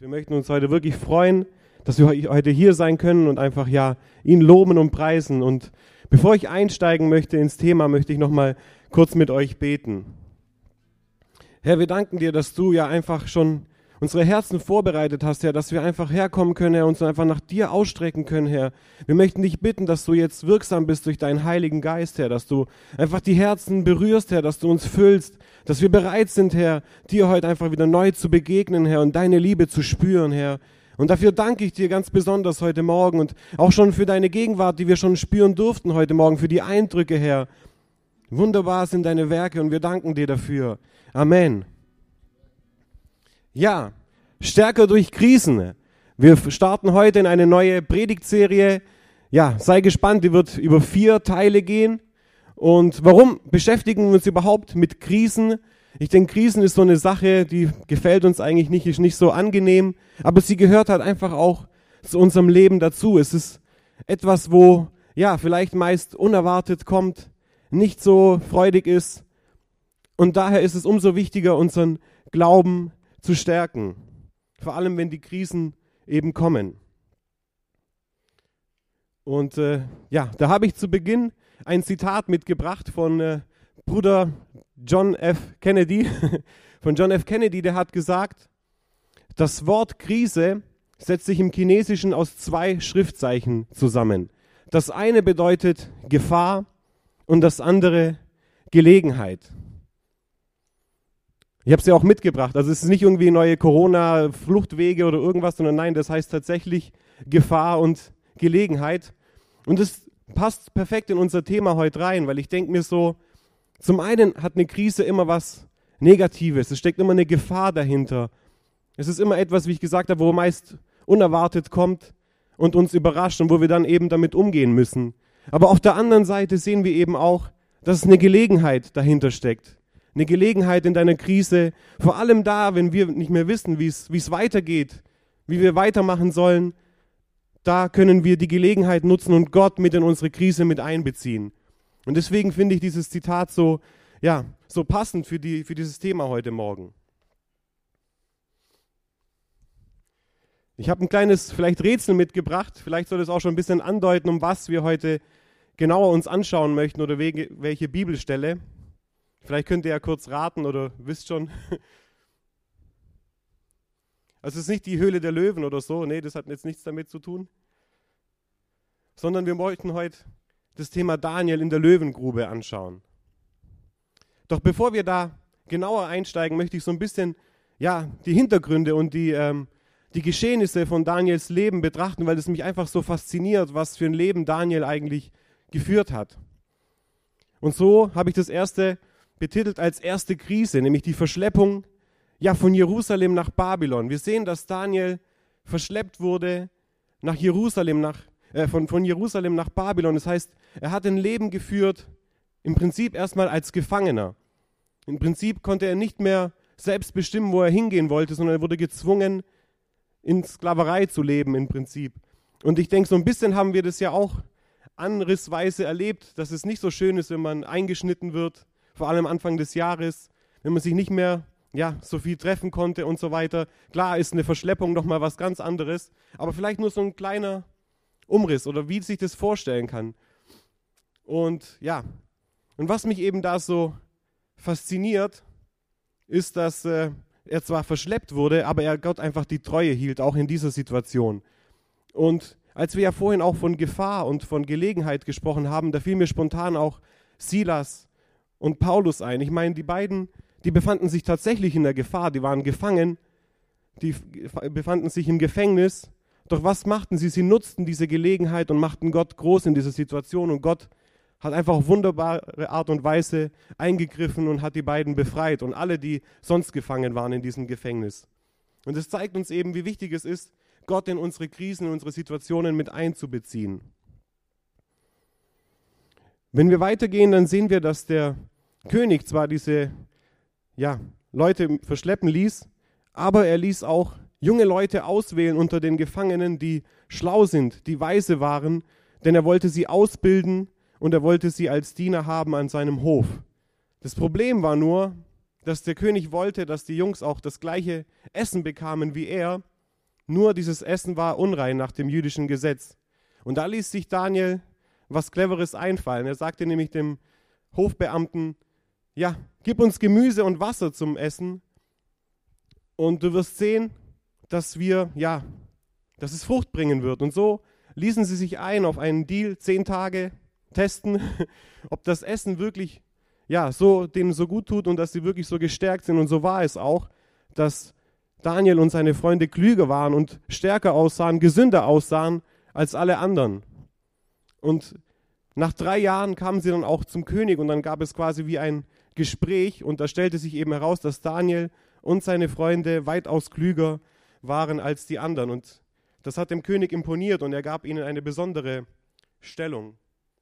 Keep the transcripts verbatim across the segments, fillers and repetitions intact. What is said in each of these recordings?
Wir möchten uns heute wirklich freuen, dass wir heute hier sein können und einfach ja ihn loben und preisen. Und bevor ich einsteigen möchte ins Thema, möchte ich noch mal kurz mit euch beten. Herr, wir danken dir, dass du ja einfach schon unsere Herzen vorbereitet hast, Herr, dass wir einfach herkommen können, Herr, uns einfach nach dir ausstrecken können, Herr. Wir möchten dich bitten, dass du jetzt wirksam bist durch deinen Heiligen Geist, Herr, dass du einfach die Herzen berührst, Herr, dass du uns füllst, dass wir bereit sind, Herr, dir heute einfach wieder neu zu begegnen, Herr, und deine Liebe zu spüren, Herr. Und dafür danke ich dir ganz besonders heute Morgen und auch schon für deine Gegenwart, die wir schon spüren durften heute Morgen, für die Eindrücke, Herr. Wunderbar sind deine Werke und wir danken dir dafür. Amen. Ja, stärker durch Krisen. Wir starten heute in eine neue Predigtserie. Ja, sei gespannt, die wird über vier Teile gehen. Und warum beschäftigen wir uns überhaupt mit Krisen? Ich denke, Krisen ist so eine Sache, die gefällt uns eigentlich nicht, ist nicht so angenehm, aber sie gehört halt einfach auch zu unserem Leben dazu. Es ist etwas, wo ja vielleicht meist unerwartet kommt, nicht so freudig ist. Und daher ist es umso wichtiger, unseren Glauben zu stärken. Vor allem, wenn die Krisen eben kommen. Und äh, ja, da habe ich zu Beginn ein Zitat mitgebracht von äh, Bruder John F. Kennedy. Von John F. Kennedy, der hat gesagt, das Wort Krise setzt sich im Chinesischen aus zwei Schriftzeichen zusammen. Das eine bedeutet Gefahr und das andere Gelegenheit. Ich habe es ja auch mitgebracht. Also es ist nicht irgendwie neue Corona-Fluchtwege oder irgendwas, sondern nein, das heißt tatsächlich Gefahr und Gelegenheit. Und es passt perfekt in unser Thema heute rein, weil ich denke mir so, zum einen hat eine Krise immer was Negatives. Es steckt immer eine Gefahr dahinter. Es ist immer etwas, wie ich gesagt habe, wo meist unerwartet kommt und uns überrascht und wo wir dann eben damit umgehen müssen. Aber auf der anderen Seite sehen wir eben auch, dass eine Gelegenheit dahinter steckt. Eine Gelegenheit in deiner Krise, vor allem da, wenn wir nicht mehr wissen, wie es, wie es weitergeht, wie wir weitermachen sollen, da können wir die Gelegenheit nutzen und Gott mit in unsere Krise mit einbeziehen. Und deswegen finde ich dieses Zitat so, ja, so passend für, die, für dieses Thema heute Morgen. Ich habe ein kleines vielleicht Rätsel mitgebracht, vielleicht soll es auch schon ein bisschen andeuten, um was wir heute genauer uns anschauen möchten oder welche Bibelstelle. Vielleicht könnt ihr ja kurz raten oder wisst schon. Also es ist nicht die Höhle der Löwen oder so, nee, das hat jetzt nichts damit zu tun. Sondern wir wollten heute das Thema Daniel in der Löwengrube anschauen. Doch bevor wir da genauer einsteigen, möchte ich so ein bisschen ja, die Hintergründe und die, ähm, die Geschehnisse von Daniels Leben betrachten, weil es mich einfach so fasziniert, was für ein Leben Daniel eigentlich geführt hat. Und so habe ich das erste betitelt als erste Krise, nämlich die Verschleppung ja, von Jerusalem nach Babylon. Wir sehen, dass Daniel verschleppt wurde nach Jerusalem, nach, äh, von, von Jerusalem nach Babylon. Das heißt, er hat ein Leben geführt, im Prinzip erstmal als Gefangener. Im Prinzip konnte er nicht mehr selbst bestimmen, wo er hingehen wollte, sondern er wurde gezwungen, in Sklaverei zu leben im Prinzip. Und ich denke, so ein bisschen haben wir das ja auch anrissweise erlebt, dass es nicht so schön ist, wenn man eingeschnitten wird, vor allem Anfang des Jahres, wenn man sich nicht mehr ja, so viel treffen konnte und so weiter. Klar ist eine Verschleppung nochmal was ganz anderes, aber vielleicht nur so ein kleiner Umriss oder wie sich das vorstellen kann. Und ja, und was mich eben da so fasziniert, ist, dass äh, er zwar verschleppt wurde, aber er Gott einfach die Treue hielt, auch in dieser Situation. Und als wir ja vorhin auch von Gefahr und von Gelegenheit gesprochen haben, da fiel mir spontan auch Silas und Paulus ein. Ich meine, die beiden, die befanden sich tatsächlich in der Gefahr, die waren gefangen, die befanden sich im Gefängnis. Doch was machten sie? Sie nutzten diese Gelegenheit und machten Gott groß in dieser Situation und Gott hat einfach auf wunderbare Art und Weise eingegriffen und hat die beiden befreit und alle, die sonst gefangen waren in diesem Gefängnis. Und es zeigt uns eben, wie wichtig es ist, Gott in unsere Krisen, in unsere Situationen mit einzubeziehen. Wenn wir weitergehen, dann sehen wir, dass der König zwar diese ja, Leute verschleppen ließ, aber er ließ auch junge Leute auswählen unter den Gefangenen, die schlau sind, die weise waren, denn er wollte sie ausbilden und er wollte sie als Diener haben an seinem Hof. Das Problem war nur, dass der König wollte, dass die Jungs auch das gleiche Essen bekamen wie er, Nur dieses Essen war unrein nach dem jüdischen Gesetz. Und da ließ sich Daniel was Cleveres einfallen. Er sagte nämlich dem Hofbeamten, ja, gib uns Gemüse und Wasser zum Essen und du wirst sehen, dass wir, ja, dass es Frucht bringen wird. Und so ließen sie sich ein auf einen Deal, zehn Tage testen, ob das Essen wirklich, ja, so denen so gut tut und dass sie wirklich so gestärkt sind. Und so war es auch, dass Daniel und seine Freunde klüger waren und stärker aussahen, gesünder aussahen als alle anderen. Und nach drei Jahren kamen sie dann auch zum König und dann gab es quasi wie ein Gespräch und da stellte sich eben heraus, dass Daniel und seine Freunde weitaus klüger waren als die anderen. Und das hat dem König imponiert und er gab ihnen eine besondere Stellung.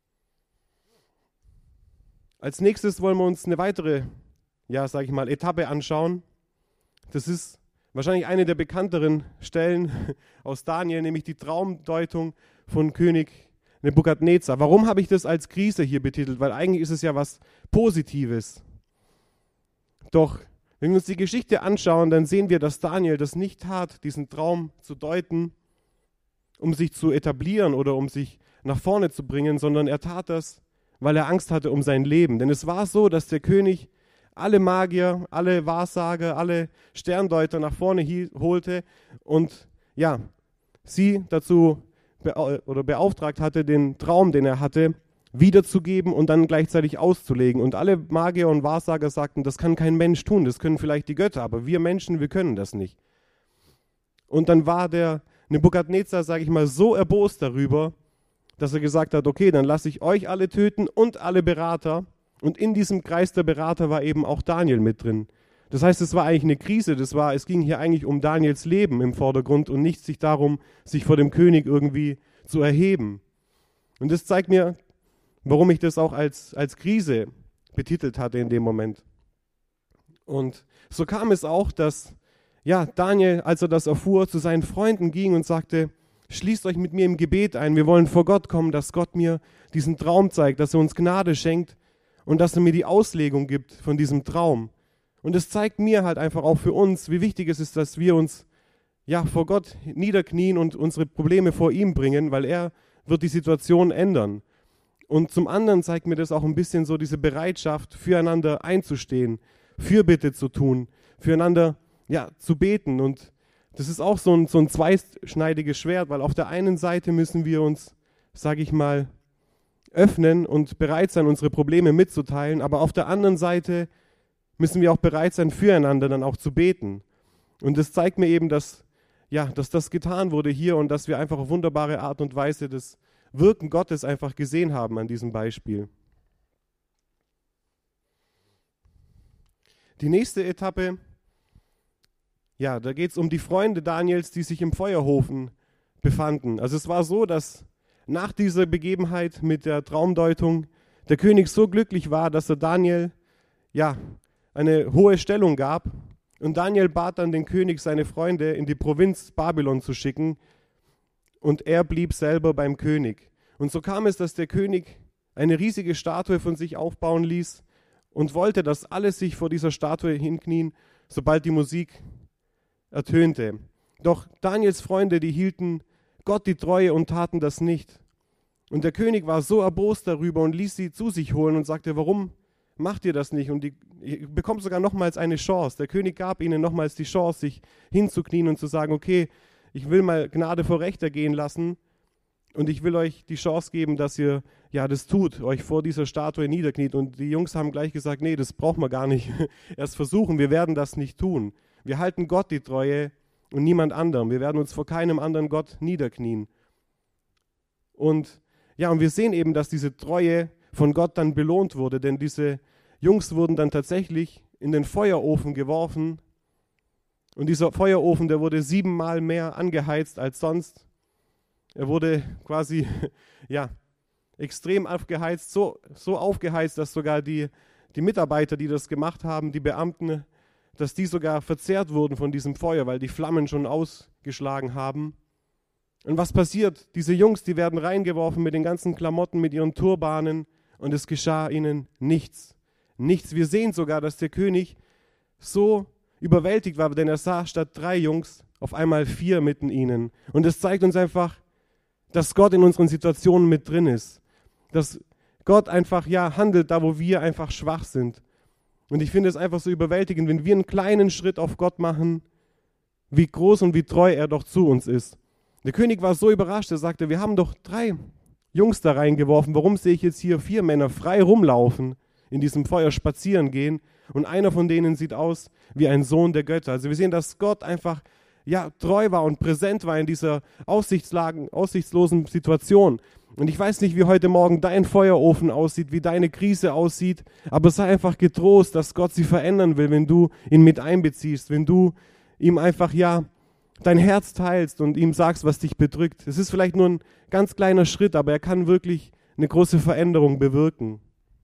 Als nächstes wollen wir uns eine weitere, ja, sage ich mal, Etappe anschauen. Das ist wahrscheinlich eine der bekannteren Stellen aus Daniel, nämlich die Traumdeutung von König Nebukadnezar. Warum habe ich das als Krise hier betitelt? Weil eigentlich ist es ja was Positives. Doch wenn wir uns die Geschichte anschauen, dann sehen wir, dass Daniel das nicht tat, diesen Traum zu deuten, um sich zu etablieren oder um sich nach vorne zu bringen, sondern er tat das, weil er Angst hatte um sein Leben. Denn es war so, dass der König alle Magier, alle Wahrsager, alle Sterndeuter nach vorne holte und ja, sie dazu be- oder beauftragt hatte, den Traum, den er hatte, wiederzugeben und dann gleichzeitig auszulegen. Und alle Magier und Wahrsager sagten, das kann kein Mensch tun, das können vielleicht die Götter, aber wir Menschen, wir können das nicht. Und dann war der Nebukadnezar, sage ich mal, so erbost darüber, dass er gesagt hat, okay, dann lasse ich euch alle töten und alle Berater. Und in diesem Kreis der Berater war eben auch Daniel mit drin. Das heißt, es war eigentlich eine Krise, das war, es ging hier eigentlich um Daniels Leben im Vordergrund und nicht sich darum, sich vor dem König irgendwie zu erheben. Und das zeigt mir, warum ich das auch als, als Krise betitelt hatte in dem Moment. Und so kam es auch, dass ja, Daniel, als er das erfuhr, zu seinen Freunden ging und sagte, schließt euch mit mir im Gebet ein, wir wollen vor Gott kommen, dass Gott mir diesen Traum zeigt, dass er uns Gnade schenkt und dass er mir die Auslegung gibt von diesem Traum. Und es zeigt mir halt einfach auch für uns, wie wichtig es ist, dass wir uns ja vor Gott niederknien und unsere Probleme vor ihm bringen, weil er wird die Situation ändern. Und zum anderen zeigt mir das auch ein bisschen so diese Bereitschaft, füreinander einzustehen, Fürbitte zu tun, füreinander ja, zu beten. Und das ist auch so ein, so ein zweischneidiges Schwert, weil auf der einen Seite müssen wir uns, sage ich mal, öffnen und bereit sein, unsere Probleme mitzuteilen, aber auf der anderen Seite müssen wir auch bereit sein, füreinander dann auch zu beten. Und das zeigt mir eben, dass, ja, dass das getan wurde hier und dass wir einfach auf wunderbare Art und Weise das Wirken Gottes einfach gesehen haben an diesem Beispiel. Die nächste Etappe, ja, da geht es um die Freunde Daniels, die sich im Feuerofen befanden. Also es war so, dass nach dieser Begebenheit mit der Traumdeutung der König so glücklich war, dass er Daniel, ja, eine hohe Stellung gab. Und Daniel bat dann den König, seine Freunde in die Provinz Babylon zu schicken. Und er blieb selber beim König. Und so kam es, dass der König eine riesige Statue von sich aufbauen ließ und wollte, dass alle sich vor dieser Statue hinknien, sobald die Musik ertönte. Doch Daniels Freunde, die hielten Gott die Treue und taten das nicht. Und der König war so erbost darüber und ließ sie zu sich holen und sagte, warum macht ihr das nicht? Und die, ihr bekommt sogar nochmals eine Chance. Der König gab ihnen nochmals die Chance, sich hinzuknien und zu sagen, okay, ich will mal Gnade vor Recht ergehen lassen und ich will euch die Chance geben, dass ihr ja das tut, euch vor dieser Statue niederkniet. Und die Jungs haben gleich gesagt, nee, das brauchen wir gar nicht erst versuchen, wir werden das nicht tun. Wir halten Gott die Treue und niemand anderem. Wir werden uns vor keinem anderen Gott niederknien. Und ja, und wir sehen eben, dass diese Treue von Gott dann belohnt wurde, denn diese Jungs wurden dann tatsächlich in den Feuerofen geworfen. Und dieser Feuerofen, der wurde siebenmal mehr angeheizt als sonst. Er wurde quasi, ja, extrem aufgeheizt, so, so aufgeheizt, dass sogar die, die Mitarbeiter, die das gemacht haben, die Beamten, dass die sogar verzehrt wurden von diesem Feuer, weil die Flammen schon ausgeschlagen haben. Und was passiert? Diese Jungs, die werden reingeworfen mit den ganzen Klamotten, mit ihren Turbanen und es geschah ihnen nichts. Nichts. Wir sehen sogar, dass der König so überwältigt war, denn er sah statt drei Jungs auf einmal vier mitten ihnen. Und es zeigt uns einfach, dass Gott in unseren Situationen mit drin ist. Dass Gott einfach, ja, handelt da, wo wir einfach schwach sind. Und ich finde es einfach so überwältigend, wenn wir einen kleinen Schritt auf Gott machen, wie groß und wie treu er doch zu uns ist. Der König war so überrascht, er sagte, wir haben doch drei Jungs da reingeworfen, warum sehe ich jetzt hier vier Männer frei rumlaufen, in diesem Feuer spazieren gehen und einer von denen sieht aus wie ein Sohn der Götter. Also wir sehen, dass Gott einfach ja, treu war und präsent war in dieser Aussichtslagen, aussichtslosen Situation. Und ich weiß nicht, wie heute Morgen dein Feuerofen aussieht, wie deine Krise aussieht, aber sei einfach getrost, dass Gott sie verändern will, wenn du ihn mit einbeziehst, wenn du ihm einfach, ja, dein Herz teilst und ihm sagst, was dich bedrückt. Es ist vielleicht nur ein ganz kleiner Schritt, aber er kann wirklich eine große Veränderung bewirken.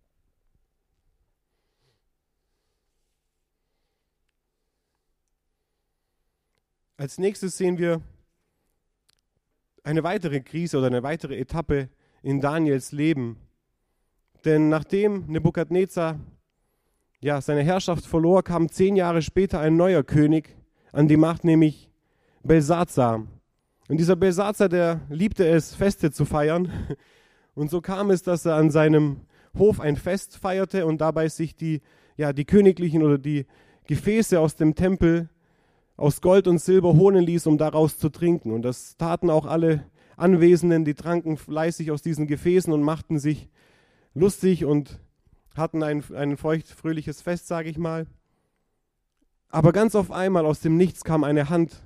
Als nächstes sehen wir eine weitere Krise oder eine weitere Etappe in Daniels Leben. Denn nachdem Nebukadnezar ja, seine Herrschaft verlor, kam zehn Jahre später ein neuer König an die Macht, nämlich Belsazar. Und dieser Belsazar, der liebte es, Feste zu feiern. Und so kam es, dass er an seinem Hof ein Fest feierte und dabei sich die, ja, die königlichen oder die Gefäße aus dem Tempel aus Gold und Silber holen ließ, um daraus zu trinken. Und das taten auch alle Anwesenden, die tranken fleißig aus diesen Gefäßen und machten sich lustig und hatten ein, ein feucht-fröhliches Fest, sage ich mal. Aber ganz auf einmal aus dem Nichts kam eine Hand,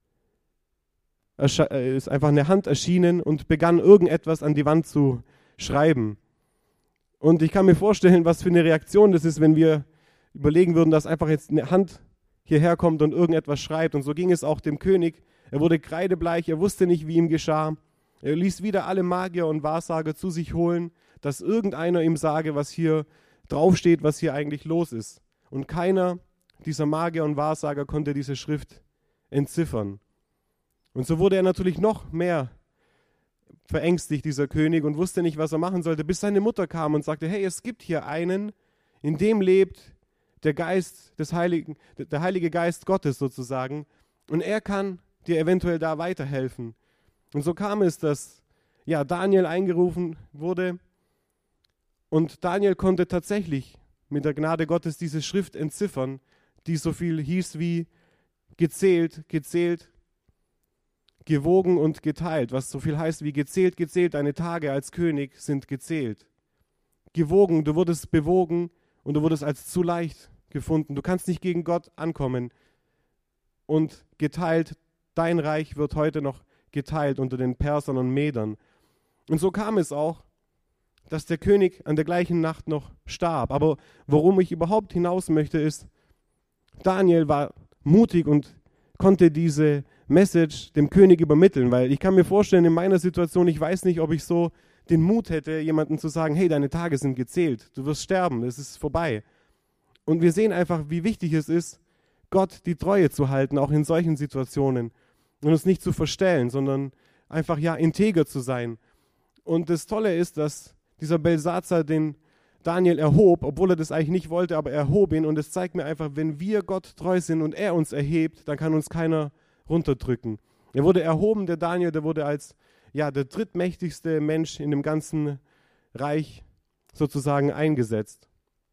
ist einfach eine Hand erschienen und begann irgendetwas an die Wand zu schreiben. Und ich kann mir vorstellen, was für eine Reaktion das ist, wenn wir überlegen würden, dass einfach jetzt eine Hand hierher kommt und irgendetwas schreibt. Und so ging es auch dem König. Er wurde kreidebleich, er wusste nicht, wie ihm geschah. Er ließ wieder alle Magier und Wahrsager zu sich holen, dass irgendeiner ihm sage, was hier draufsteht, was hier eigentlich los ist. Und keiner dieser Magier und Wahrsager konnte diese Schrift entziffern. Und so wurde er natürlich noch mehr verängstigt, dieser König, und wusste nicht, was er machen sollte, bis seine Mutter kam und sagte, hey, es gibt hier einen, in dem lebt der Geist des Heiligen, der Heilige Geist Gottes sozusagen, und er kann dir eventuell da weiterhelfen. Und so kam es, dass ja, Daniel eingerufen wurde und Daniel konnte tatsächlich mit der Gnade Gottes diese Schrift entziffern, die so viel hieß wie gezählt, gezählt, gewogen und geteilt, was so viel heißt wie gezählt, gezählt, deine Tage als König sind gezählt. Gewogen, du wurdest bewogen und du wurdest als zu leicht gefunden. Du kannst nicht gegen Gott ankommen. Und geteilt, dein Reich wird heute noch geteilt unter den Persern und Medern. Und so kam es auch, dass der König an der gleichen Nacht noch starb. Aber worum ich überhaupt hinaus möchte, ist, Daniel war mutig und konnte diese Message dem König übermitteln, weil ich kann mir vorstellen, in meiner Situation, ich weiß nicht, ob ich so den Mut hätte, jemandem zu sagen, hey, deine Tage sind gezählt, du wirst sterben, es ist vorbei. Und wir sehen einfach, wie wichtig es ist, Gott die Treue zu halten, auch in solchen Situationen und uns nicht zu verstellen, sondern einfach ja integer zu sein. Und das Tolle ist, dass dieser Belsazar den Daniel erhob, obwohl er das eigentlich nicht wollte, aber er erhob ihn, und es zeigt mir einfach, wenn wir Gott treu sind und er uns erhebt, dann kann uns keiner runterdrücken. Er wurde erhoben, der Daniel, der wurde als ja, der drittmächtigste Mensch in dem ganzen Reich sozusagen eingesetzt.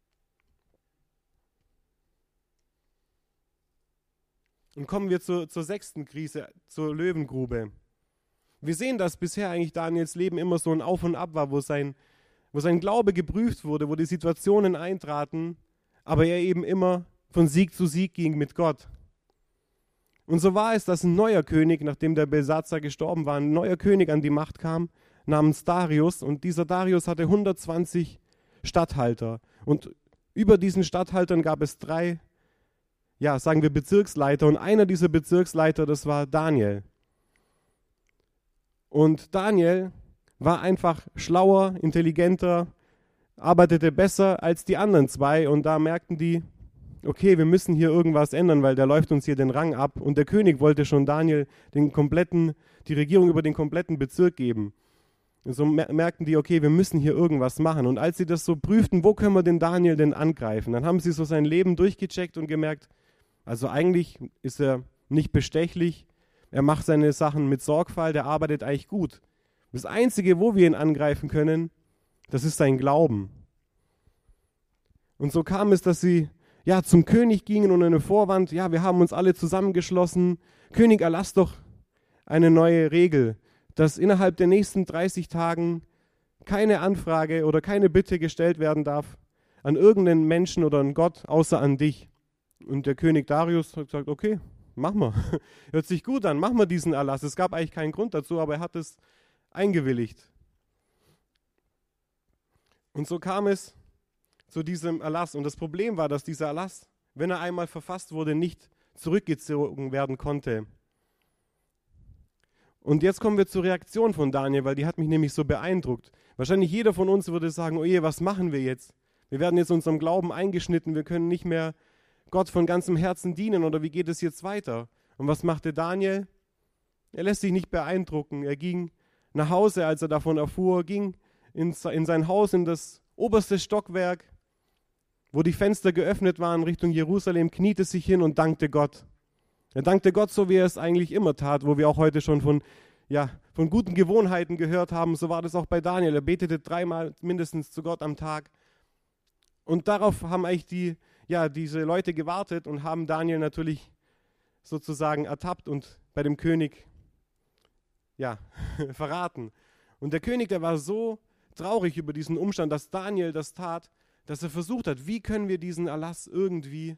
Und kommen wir zur, zur sechsten Krise, zur Löwengrube. Wir sehen, dass bisher eigentlich Daniels Leben immer so ein Auf und Ab war, wo sein, wo sein Glaube geprüft wurde, wo die Situationen eintraten, aber er eben immer von Sieg zu Sieg ging mit Gott. Und so war es, dass ein neuer König, nachdem der Belsazar gestorben war, ein neuer König an die Macht kam, namens Darius. Und dieser Darius hatte hundertzwanzig Statthalter. Und über diesen Statthaltern gab es drei, ja, sagen wir Bezirksleiter. Und einer dieser Bezirksleiter, das war Daniel. Und Daniel war einfach schlauer, intelligenter, arbeitete besser als die anderen zwei. Und da merkten die, okay, wir müssen hier irgendwas ändern, weil der läuft uns hier den Rang ab. Und der König wollte schon Daniel den kompletten, die Regierung über den kompletten Bezirk geben. Und so merkten die, okay, wir müssen hier irgendwas machen. Und als sie das so prüften, wo können wir den Daniel denn angreifen, dann haben sie so sein Leben durchgecheckt und gemerkt, also eigentlich ist er nicht bestechlich, Er macht seine Sachen mit Sorgfalt, er arbeitet eigentlich gut. Das Einzige, wo wir ihn angreifen können, das ist sein Glauben. Und so kam es, dass sie ja zum König gingen und eine Vorwand, ja, wir haben uns alle zusammengeschlossen. König, erlass doch eine neue Regel, dass innerhalb der nächsten dreißig Tagen keine Anfrage oder keine Bitte gestellt werden darf an irgendeinen Menschen oder an Gott, außer an dich. Und der König Darius hat gesagt, okay, mach mal. Hört sich gut an, mach mal diesen Erlass. Es gab eigentlich keinen Grund dazu, aber er hat es eingewilligt. Und so kam es zu diesem Erlass. Und das Problem war, dass dieser Erlass, wenn er einmal verfasst wurde, nicht zurückgezogen werden konnte. Und jetzt kommen wir zur Reaktion von Daniel, weil die hat mich nämlich so beeindruckt. Wahrscheinlich jeder von uns würde sagen, oh je, was machen wir jetzt? Wir werden jetzt unserem Glauben eingeschnitten, wir können nicht mehr Gott von ganzem Herzen dienen oder wie geht es jetzt weiter? Und was machte Daniel? Er lässt sich nicht beeindrucken. Er ging nach Hause, als er davon erfuhr, ging in sein Haus, in das oberste Stockwerk, wo die Fenster geöffnet waren Richtung Jerusalem, kniete sich hin und dankte Gott. Er dankte Gott, so wie er es eigentlich immer tat, wo wir auch heute schon von, ja, von guten Gewohnheiten gehört haben. So war das auch bei Daniel. Er betete dreimal mindestens zu Gott am Tag. Und darauf haben eigentlich die, ja, diese Leute gewartet und haben Daniel natürlich sozusagen ertappt und bei dem König ja, verraten. Und der König, der war so traurig über diesen Umstand, dass Daniel das tat, dass er versucht hat, wie können wir diesen Erlass irgendwie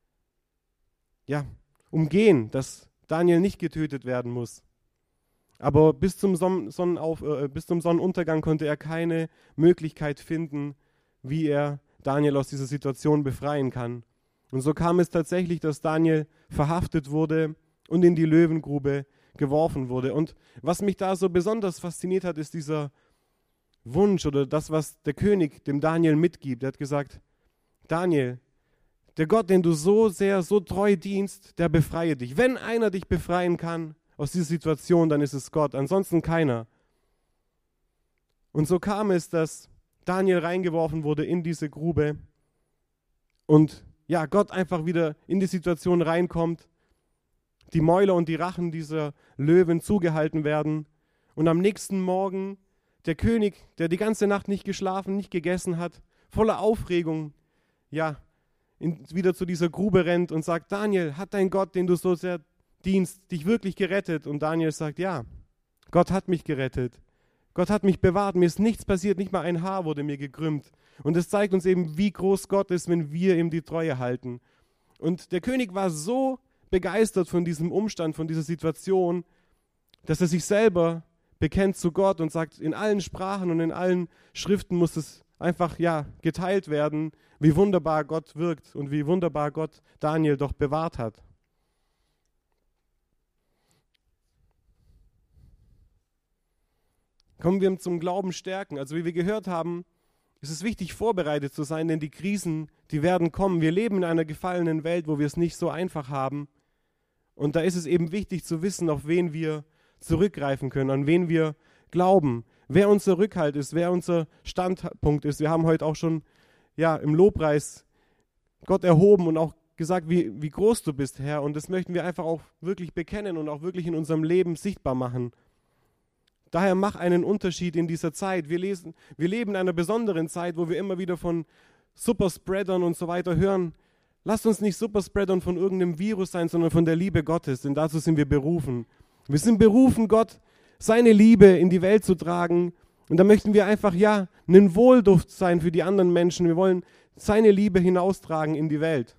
ja, umgehen, dass Daniel nicht getötet werden muss. Aber bis zum, Son- Sonnenauf- äh, bis zum Sonnenuntergang konnte er keine Möglichkeit finden, wie er Daniel aus dieser Situation befreien kann. Und so kam es tatsächlich, dass Daniel verhaftet wurde und in die Löwengrube geworfen wurde. Und was mich da so besonders fasziniert hat, ist dieser Wunsch oder das, was der König dem Daniel mitgibt. Er hat gesagt, Daniel, der Gott, den du so sehr, so treu dienst, der befreie dich. Wenn einer dich befreien kann aus dieser Situation, dann ist es Gott, ansonsten keiner. Und so kam es, dass Daniel reingeworfen wurde in diese Grube und ja, Gott einfach wieder in die Situation reinkommt, die Mäuler und die Rachen dieser Löwen zugehalten werden und am nächsten Morgen der König, der die ganze Nacht nicht geschlafen, nicht gegessen hat, voller Aufregung, ja, in, wieder zu dieser Grube rennt und sagt, Daniel, hat dein Gott, den du so sehr dienst, dich wirklich gerettet? Und Daniel sagt, ja, Gott hat mich gerettet. Gott hat mich bewahrt, mir ist nichts passiert, nicht mal ein Haar wurde mir gekrümmt. Und es zeigt uns eben, wie groß Gott ist, wenn wir ihm die Treue halten. Und der König war so begeistert von diesem Umstand, von dieser Situation, dass er sich selber bekennt zu Gott und sagt, in allen Sprachen und in allen Schriften muss es einfach ja geteilt werden, wie wunderbar Gott wirkt und wie wunderbar Gott Daniel doch bewahrt hat. Kommen wir zum Glauben stärken. Also wie wir gehört haben, ist es wichtig, vorbereitet zu sein, denn die Krisen, die werden kommen. Wir leben in einer gefallenen Welt, wo wir es nicht so einfach haben. Und da ist es eben wichtig zu wissen, auf wen wir zurückgreifen können, an wen wir glauben, wer unser Rückhalt ist, wer unser Standpunkt ist. Wir haben heute auch schon ja, im Lobpreis Gott erhoben und auch gesagt, wie, wie groß du bist, Herr. Und das möchten wir einfach auch wirklich bekennen und auch wirklich in unserem Leben sichtbar machen. Daher mach einen Unterschied in dieser Zeit. Wir, lesen, wir leben in einer besonderen Zeit, wo wir immer wieder von Superspreadern und so weiter hören. Lasst uns nicht Superspreadern von irgendeinem Virus sein, sondern von der Liebe Gottes, denn dazu sind wir berufen. Wir sind berufen, Gott, seine Liebe in die Welt zu tragen. Und da möchten wir einfach, ja, einen Wohlduft sein für die anderen Menschen. Wir wollen seine Liebe hinaustragen in die Welt.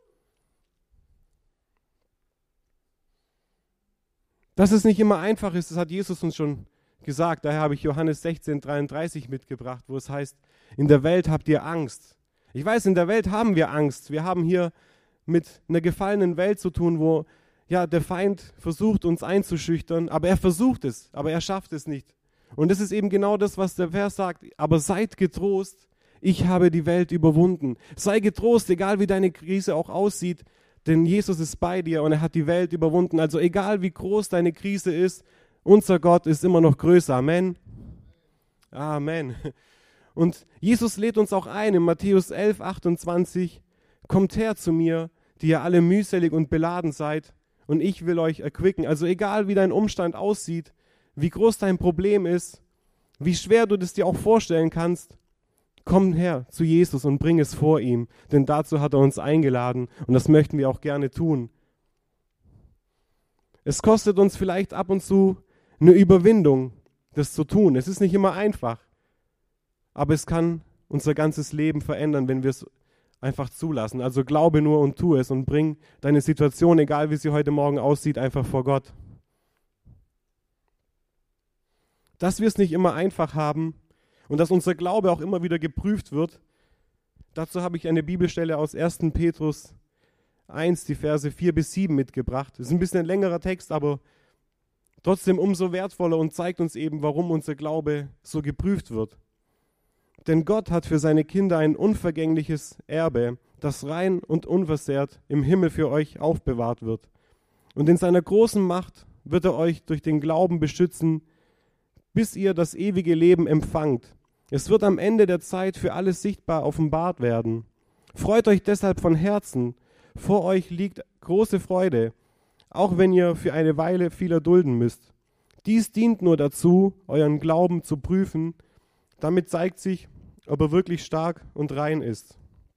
Dass es nicht immer einfach ist, das hat Jesus uns schon gesagt. Daher habe ich Johannes sechzehn, dreiunddreißig mitgebracht, wo es heißt, in der Welt habt ihr Angst. Ich weiß, in der Welt haben wir Angst. Wir haben hier mit einer gefallenen Welt zu tun, wo ja, der Feind versucht, uns einzuschüchtern, aber er versucht es, aber er schafft es nicht. Und das ist eben genau das, was der Vers sagt. Aber seid getrost, ich habe die Welt überwunden. Sei getrost, egal wie deine Krise auch aussieht, denn Jesus ist bei dir und er hat die Welt überwunden. Also egal wie groß deine Krise ist, unser Gott ist immer noch größer. Amen. Amen. Und Jesus lädt uns auch ein in Matthäus elf, achtundzwanzig. Kommt her zu mir, die ihr alle mühselig und beladen seid, und ich will euch erquicken. Also egal, wie dein Umstand aussieht, wie groß dein Problem ist, wie schwer du das dir auch vorstellen kannst, komm her zu Jesus und bring es vor ihm, denn dazu hat er uns eingeladen und das möchten wir auch gerne tun. Es kostet uns vielleicht ab und zu eine Überwindung, das zu tun. Es ist nicht immer einfach, aber es kann unser ganzes Leben verändern, wenn wir es einfach zulassen. Also glaube nur und tu es und bring deine Situation, egal wie sie heute Morgen aussieht, einfach vor Gott. Dass wir es nicht immer einfach haben und dass unser Glaube auch immer wieder geprüft wird, dazu habe ich eine Bibelstelle aus ersten Petrus eins, die Verse vier bis sieben mitgebracht. Das ist ein bisschen ein längerer Text, aber trotzdem umso wertvoller und zeigt uns eben, warum unser Glaube so geprüft wird. Denn Gott hat für seine Kinder ein unvergängliches Erbe, das rein und unversehrt im Himmel für euch aufbewahrt wird. Und in seiner großen Macht wird er euch durch den Glauben beschützen, bis ihr das ewige Leben empfangt. Es wird am Ende der Zeit für alles sichtbar offenbart werden. Freut euch deshalb von Herzen. Vor euch liegt große Freude, auch wenn ihr für eine Weile viel erdulden müsst. Dies dient nur dazu, euren Glauben zu prüfen. Damit zeigt sich, ob er wirklich stark und rein ist.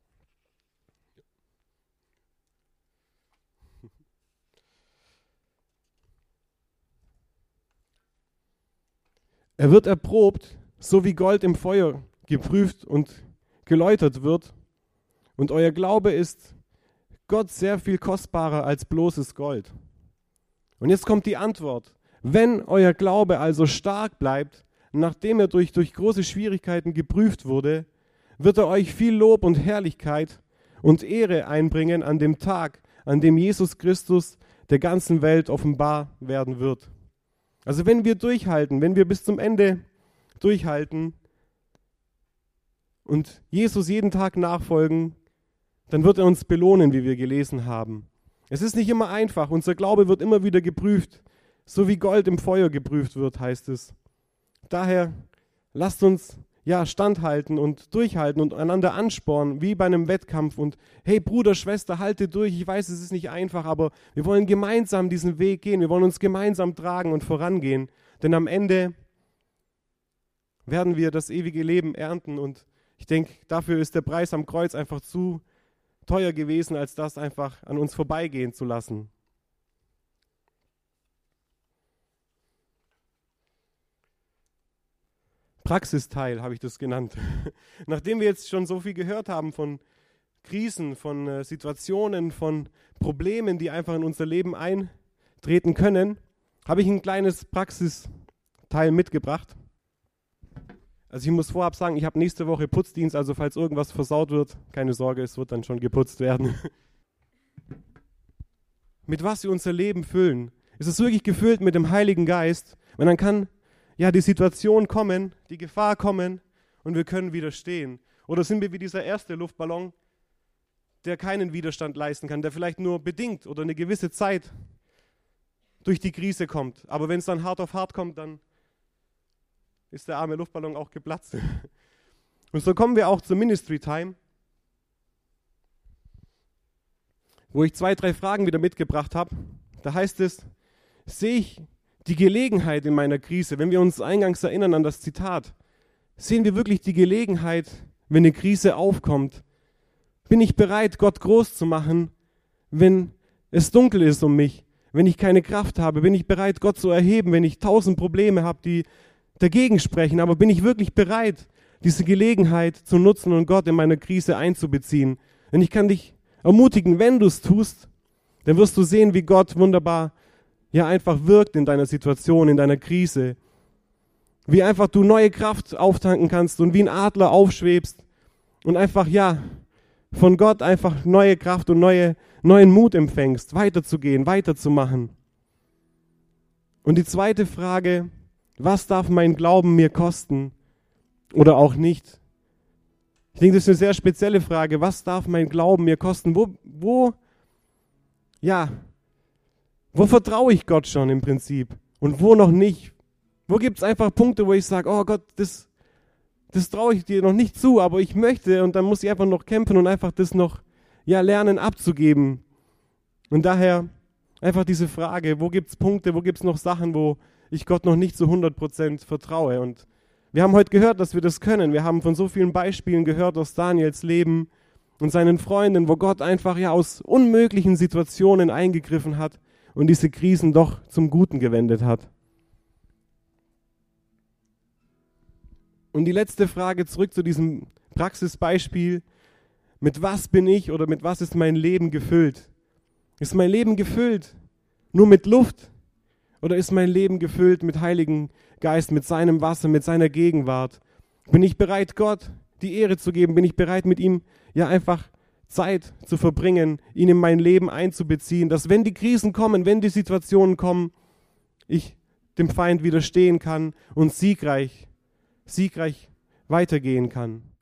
Er wird erprobt, so wie Gold im Feuer geprüft und geläutert wird. Und euer Glaube ist Gott sehr viel kostbarer als bloßes Gold. Und jetzt kommt die Antwort. Wenn euer Glaube also stark bleibt, nachdem er durch, durch große Schwierigkeiten geprüft wurde, wird er euch viel Lob und Herrlichkeit und Ehre einbringen an dem Tag, an dem Jesus Christus der ganzen Welt offenbar werden wird. Also wenn wir durchhalten, wenn wir bis zum Ende durchhalten und Jesus jeden Tag nachfolgen, dann wird er uns belohnen, wie wir gelesen haben. Es ist nicht immer einfach, unser Glaube wird immer wieder geprüft, so wie Gold im Feuer geprüft wird, heißt es. Daher lasst uns ja standhalten und durchhalten und einander anspornen, wie bei einem Wettkampf. Und hey Bruder, Schwester, halte durch, ich weiß, es ist nicht einfach, aber wir wollen gemeinsam diesen Weg gehen, wir wollen uns gemeinsam tragen und vorangehen, denn am Ende werden wir das ewige Leben ernten und ich denke, dafür ist der Preis am Kreuz einfach zu teuer gewesen, als das einfach an uns vorbeigehen zu lassen. Praxisteil habe ich das genannt. Nachdem wir jetzt schon so viel gehört haben von Krisen, von äh, Situationen, von Problemen, die einfach in unser Leben eintreten können, habe ich ein kleines Praxisteil mitgebracht. Also ich muss vorab sagen, ich habe nächste Woche Putzdienst, also falls irgendwas versaut wird, keine Sorge, es wird dann schon geputzt werden. Mit was wir unser Leben füllen. Ist es wirklich gefüllt mit dem Heiligen Geist? Und dann kann ja die Situation kommen, die Gefahr kommen und wir können widerstehen. Oder sind wir wie dieser erste Luftballon, der keinen Widerstand leisten kann, der vielleicht nur bedingt oder eine gewisse Zeit durch die Krise kommt. Aber wenn es dann hart auf hart kommt, dann ist der arme Luftballon auch geplatzt. Und so kommen wir auch zur Ministry Time, wo ich zwei, drei Fragen wieder mitgebracht habe. Da heißt es, sehe ich die Gelegenheit in meiner Krise, wenn wir uns eingangs erinnern an das Zitat, sehen wir wirklich die Gelegenheit, wenn eine Krise aufkommt? Bin ich bereit, Gott groß zu machen, wenn es dunkel ist um mich, wenn ich keine Kraft habe? Bin ich bereit, Gott zu erheben, wenn ich tausend Probleme habe, die dagegen sprechen? Aber bin ich wirklich bereit, diese Gelegenheit zu nutzen und Gott in meine Krise einzubeziehen? Denn ich kann dich ermutigen, wenn du es tust, dann wirst du sehen, wie Gott wunderbar ja einfach wirkt in deiner Situation, in deiner Krise. Wie einfach du neue Kraft auftanken kannst und wie ein Adler aufschwebst und einfach, ja, von Gott einfach neue Kraft und neue, neuen Mut empfängst, weiterzugehen, weiterzumachen. Und die zweite Frage, was darf mein Glauben mir kosten oder auch nicht? Ich denke, das ist eine sehr spezielle Frage. Was darf mein Glauben mir kosten? Wo, wo, ja, wo vertraue ich Gott schon im Prinzip und wo noch nicht? Wo gibt es einfach Punkte, wo ich sage, oh Gott, das, das traue ich dir noch nicht zu, aber ich möchte und dann muss ich einfach noch kämpfen und einfach das noch ja, lernen abzugeben. Und daher Einfach diese Frage, wo gibt es Punkte, wo gibt es noch Sachen, wo ich Gott noch nicht zu hundert Prozent vertraue. Und wir haben heute gehört, dass wir das können. Wir haben von so vielen Beispielen gehört aus Daniels Leben und seinen Freunden, wo Gott einfach ja aus unmöglichen Situationen eingegriffen hat und diese Krisen doch zum Guten gewendet hat. Und die letzte Frage zurück zu diesem Praxisbeispiel. Mit was bin ich oder mit was ist mein Leben gefüllt? Ist mein Leben gefüllt nur mit Luft? Oder ist mein Leben gefüllt mit Heiligen Geist, mit seinem Wasser, mit seiner Gegenwart? Bin ich bereit, Gott die Ehre zu geben? Bin ich bereit, mit ihm ja einfach Zeit zu verbringen, ihn in mein Leben einzubeziehen, dass wenn die Krisen kommen, wenn die Situationen kommen, ich dem Feind widerstehen kann und siegreich, siegreich weitergehen kann?